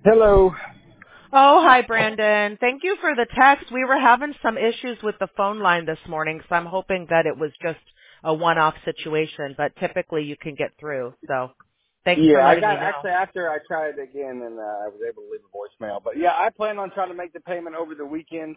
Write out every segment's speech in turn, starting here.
Hello. Oh, hi, Brandon. Thank you for the text. We were having some issues with the phone line this morning, so I'm hoping that it was just a one-off situation, but typically you can get through. So thanks for Yeah, I letting got me know. actually after I tried again and I was able to leave a voicemail. But yeah, I plan on trying to make the payment over the weekend.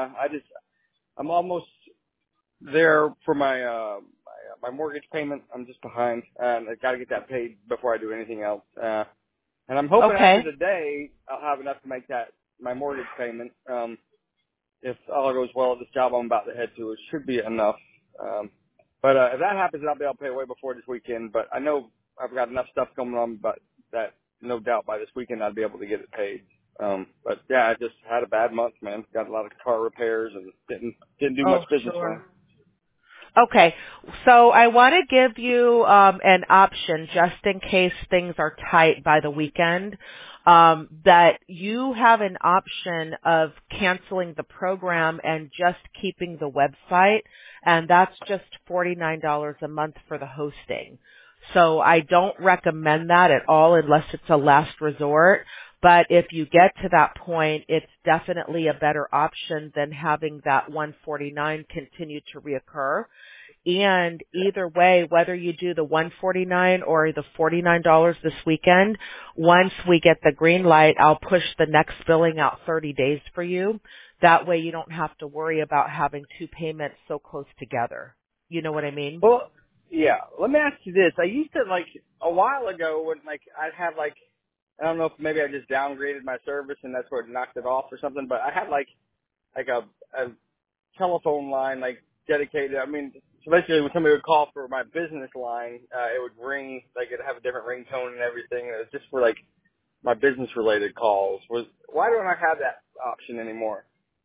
I'm almost there for my mortgage payment. I'm just behind, and I got to get that paid before I do anything else. And I'm hoping after Okay. today I'll have enough to make that my mortgage payment. If all goes well at this job I'm about to head to, it should be enough. But if that happens, I'll be able to pay way before this weekend. But I know I've got enough stuff going on, but that no doubt by this weekend I'll be able to get it paid. But yeah, I just had a bad month, man. Got a lot of car repairs and didn't do much Oh, business for me. sure. Okay, so I want to give you an option just in case things are tight by the weekend, that you have an option of canceling the program and just keeping the website, and that's just $49 a month for the hosting. So I don't recommend that at all unless it's a last resort. But if you get to that point, it's definitely a better option than having that 149 continue to reoccur. And either way, whether you do the 149 or the $49 this weekend, once we get the green light, I'll push the next billing out 30 days for you. That way you don't have to worry about having two payments so close together. You know what I mean? Well, yeah. Let me ask you this. I used to a while ago when I'd have I don't know if maybe I just downgraded my service and that's where it knocked it off or something, but I had like a telephone line dedicated. I mean, so basically when somebody would call for my business line, it would ring, it'd have a different ringtone and everything. And it was just for my business related calls. Why don't I have that option anymore?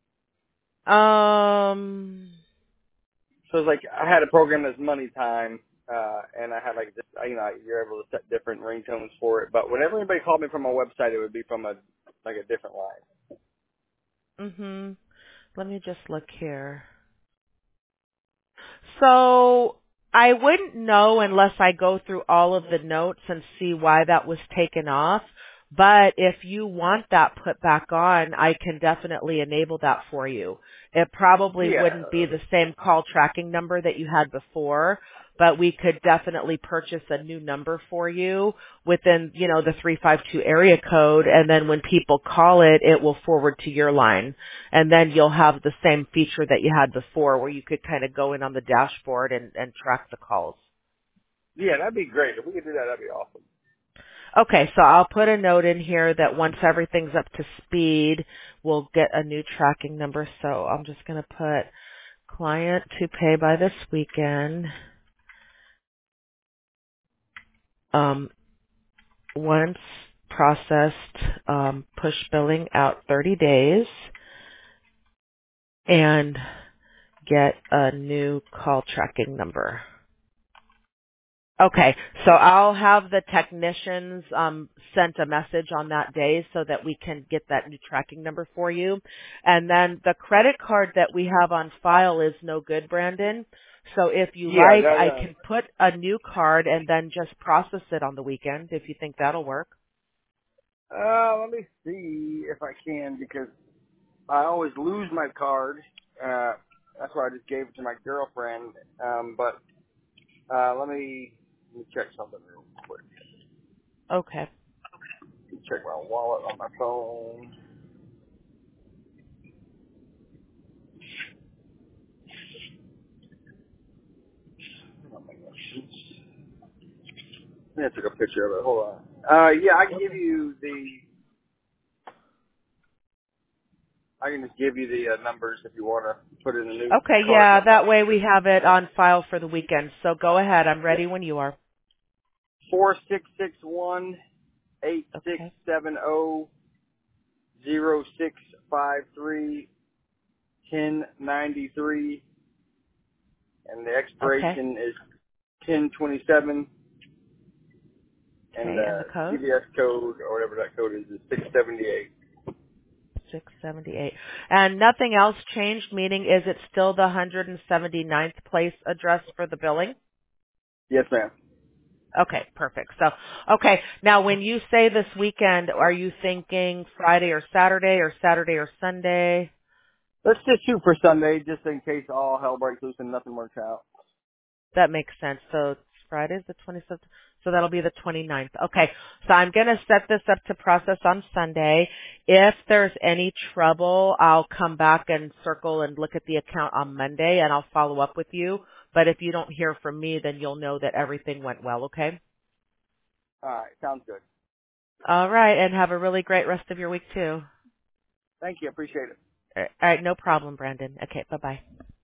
Um, So it's I had a program that's Money Time, and I had you're able to set different ringtones for it. But whenever anybody called me from my website, it would be from a different line. mhm. Let me just look here. So I wouldn't know unless I go through all of the notes and see why that was taken off. But if you want that put back on, I can definitely enable that for you. It probably Yeah. wouldn't be the same call tracking number that you had before, but we could definitely purchase a new number for you within, the 352 area code, and then when people call it, it will forward to your line. And then you'll have the same feature that you had before where you could kind of go in on the dashboard and track the calls. Yeah, that'd be great. If we could do that, that'd be awesome. Okay, so I'll put a note in here that once everything's up to speed, we'll get a new tracking number. So I'm just going to put client to pay by this weekend. Once processed, push billing out 30 days and get a new call tracking number. Okay, so I'll have the technicians sent a message on that day so that we can get that new tracking number for you. And then the credit card that we have on file is no good, Brandon. So if you Yeah, like, I can put a new card and then just process it on the weekend if you think that'll work. let me see if I can because I always lose my card. That's why I just gave it to my girlfriend. But let me check something real quick. Okay. Check my wallet on my phone. Oh my gosh. I took a picture of it. Hold on. Yeah, I can just give you the numbers if you want to put in a new Okay, card yeah, number. that way we have it on file for the weekend. So go ahead. I'm Yeah. ready when you are. 4661 Okay. 8670 1093, and the Okay. expiration is 1027, and Okay, and the the code? CVS code or whatever that code is 678. 678. And nothing else changed, meaning is it still the 179th place address for the billing? Yes, ma'am. Okay, perfect. So, okay, now when you say this weekend, are you thinking Friday or Saturday or Sunday? Let's just shoot for Sunday, just in case all hell breaks loose and nothing works out. That makes sense. So Friday's the 27th. So that'll be the 29th. Okay. So I'm going to set this up to process on Sunday. If there's any trouble, I'll come back and circle and look at the account on Monday and I'll follow up with you. But if you don't hear from me, then you'll know that everything went well. Okay. All right, sounds good. All right. And have a really great rest of your week too. Thank you, appreciate it. All right. No problem, Brandon. Okay. Bye bye.